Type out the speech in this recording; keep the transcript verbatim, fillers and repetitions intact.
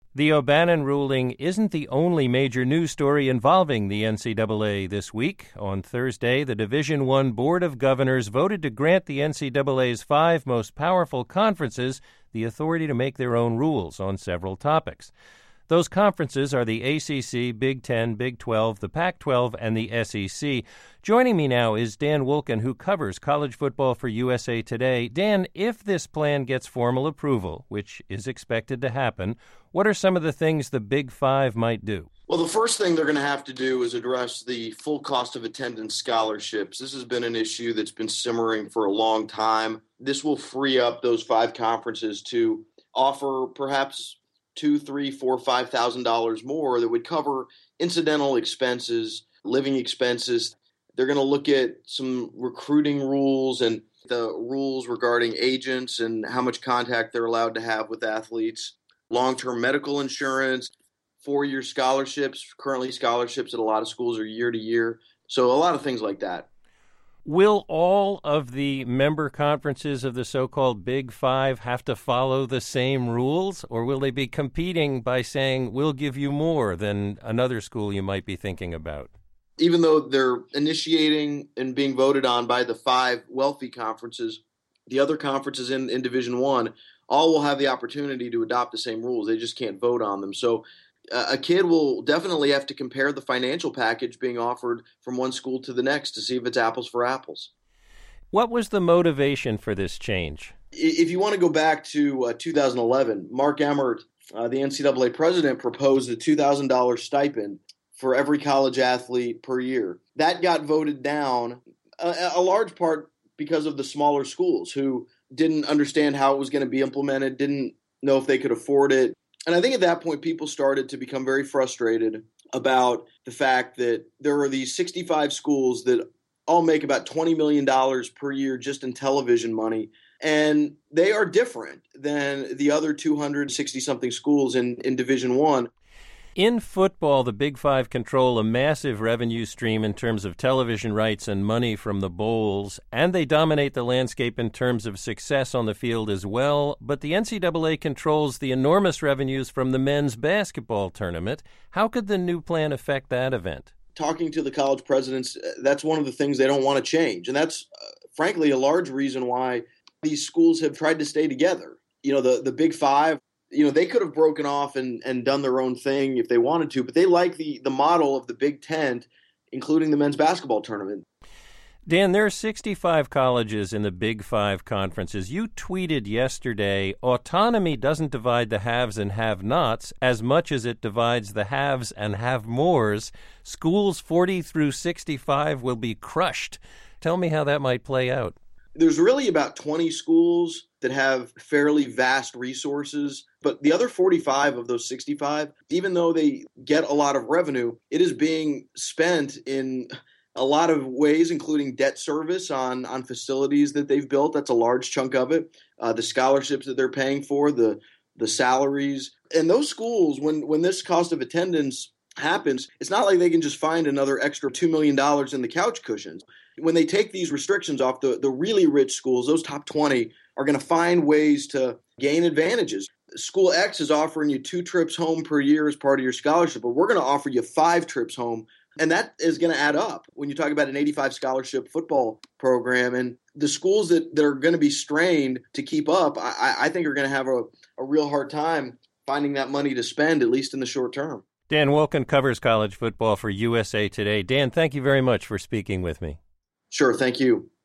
The O'Bannon ruling isn't the only major news story involving the N C double A this week. On Thursday, the Division I Board of Governors voted to grant the N C double A's five most powerful conferences the authority to make their own rules on several topics. Those conferences are the A C C, Big Ten, Big twelve, the Pac twelve, and the S E C. Joining me now is Dan Wolken, who covers college football for U S A Today. Dan, if this plan gets formal approval, which is expected to happen, what are some of the things the Big Five might do? Well, the first thing they're going to have to do is address the full cost of attendance scholarships. This has been an issue that's been simmering for a long time. This will free up those five conferences to offer perhaps two, three, four, five thousand dollars more that would cover incidental expenses, living expenses. They're going to look at some recruiting rules and the rules regarding agents and how much contact they're allowed to have with athletes, long-term medical insurance, four-year scholarships. Currently, scholarships at a lot of schools are year to year. So a lot of things like that. Will all of the member conferences of the so-called Big Five have to follow the same rules, or will they be competing by saying, we'll give you more than another school you might be thinking about? Even though they're initiating and being voted on by the five wealthy conferences, the other conferences in, in Division One all will have the opportunity to adopt the same rules. They just can't vote on them. So uh, a kid will definitely have to compare the financial package being offered from one school to the next to see if it's apples for apples. What was the motivation for this change? If you want to go back to uh, two thousand eleven, Mark Emmert, uh, the N C double A president, proposed a two thousand dollars stipend for every college athlete per year. That got voted down, a, a large part because of the smaller schools who didn't understand how it was going to be implemented, didn't know if they could afford it. And I think at that point, people started to become very frustrated about the fact that there are these sixty-five schools that all make about twenty million dollars per year just in television money. And they are different than the other two hundred sixty-something schools in, in Division One. In football, the Big Five control a massive revenue stream in terms of television rights and money from the bowls, and they dominate the landscape in terms of success on the field as well. But the N C double A controls the enormous revenues from the men's basketball tournament. How could the new plan affect that event? Talking to the college presidents, that's one of the things they don't want to change. And that's, uh, frankly, a large reason why these schools have tried to stay together. You know, the, the Big Five, you know, they could have broken off and, and done their own thing if they wanted to, but they like the, the model of the Big Ten, including the men's basketball tournament. Dan, there are sixty-five colleges in the Big Five conferences. You tweeted yesterday, autonomy doesn't divide the haves and have-nots as much as it divides the haves and have-mores. Schools forty through sixty-five will be crushed. Tell me how that might play out. There's really about twenty schools that have fairly vast resources, but the other forty-five of those sixty-five, even though they get a lot of revenue, it is being spent in a lot of ways, including debt service on, on facilities that they've built. That's a large chunk of it. Uh, the scholarships that they're paying for, the the salaries. And those schools, when, when this cost of attendance happens, it's not like they can just find another extra two million dollars in the couch cushions. When they take these restrictions off, the, the really rich schools, those top twenty, are going to find ways to gain advantages. School X is offering you two trips home per year as part of your scholarship, but we're going to offer you five trips home. And that is going to add up when you talk about an eighty-five scholarship football program. And the schools that, that are going to be strained to keep up, I, I think are going to have a, a real hard time finding that money to spend, at least in the short term. Dan Wolken covers college football for U S A Today. Dan, thank you very much for speaking with me. Sure, thank you.